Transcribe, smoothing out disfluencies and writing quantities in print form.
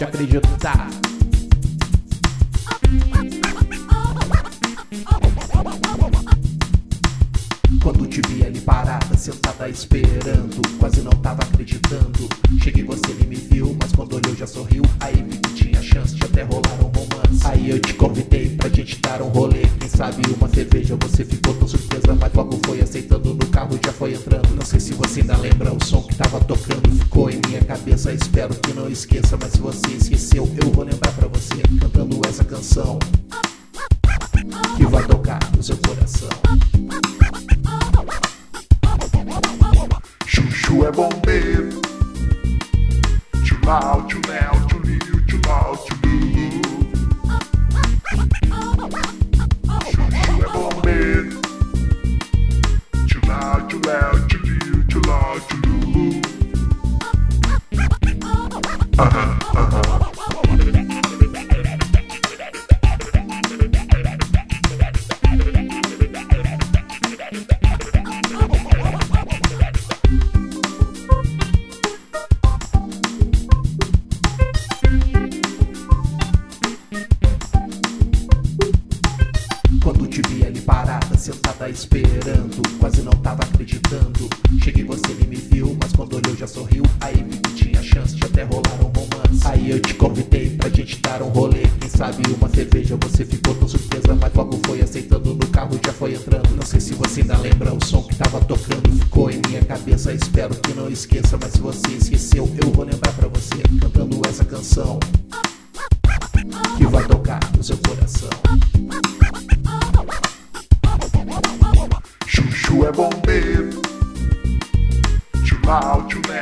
pode acreditar. Quando te vi ali parada, sentada esperando, quase não tava acreditando. Cheguei, você nem me viu, mas quando olhou já sorriu. Aí vi que tinha chance de até rolar um romance. Aí eu te convidei pra gente dar um rolê, quem sabe uma cerveja. Você ficou tão surpresa, mas logo foi aceitando. No carro já foi entrando. Não sei se você ainda lembra o som que tava tocando. Ficou em minha cabeça, espero que não esqueça. Mas se você esqueceu, eu vou lembrar pra você, cantando essa canção que vai tocar no seu coração. Chuchu é bombeiro. Tchulau, tchuléu, tchuliu, tchulau, tchulu. Chuchu é bombeiro. Tchulau, tchuléu, tchuliu, tchulau, tchulu. Aham, aham. Quando te vi ali parada, sentada esperando, quase não tava acreditando. Cheguei, você nem me viu, mas quando olhou já sorriu. Aí vi que tinha chance de até rolar um romance. Aí eu te convidei pra gente dar um rolê, quem sabe uma cerveja. Você ficou tão surpresa, mas logo foi aceitando. No carro já foi entrando. Não sei se você ainda lembra o som que tava tocando. Ficou em minha cabeça, espero que não esqueça. Mas se você esqueceu, eu vou lembrar pra você, cantando essa canção que vai tocar no seu coração. Chuchu é bombeiro. Tchulau, tchulé,